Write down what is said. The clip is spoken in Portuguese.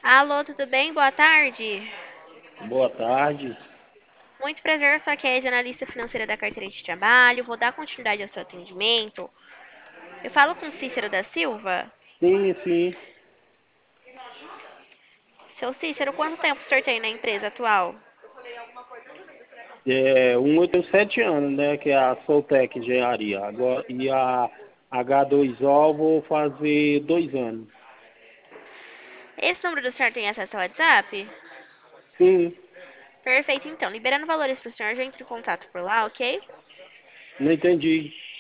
Alô, tudo bem? Boa tarde. Boa tarde. Muito prazer, eu sou a Kézia, analista financeira da carteira de trabalho. Vou dar continuidade ao seu atendimento. Eu falo com Cícero da Silva. Sim, sim. Seu Cícero, quanto tempo o senhor tem na empresa atual? Eu tenho 7 anos, né? Que é a Soltec Engenharia. Agora, e a H2O vou fazer 2 anos. Esse número do senhor tem acesso ao WhatsApp? Sim, Perfeito, então. Liberando valores para o senhor, já entre em contato por lá, ok? não entendi.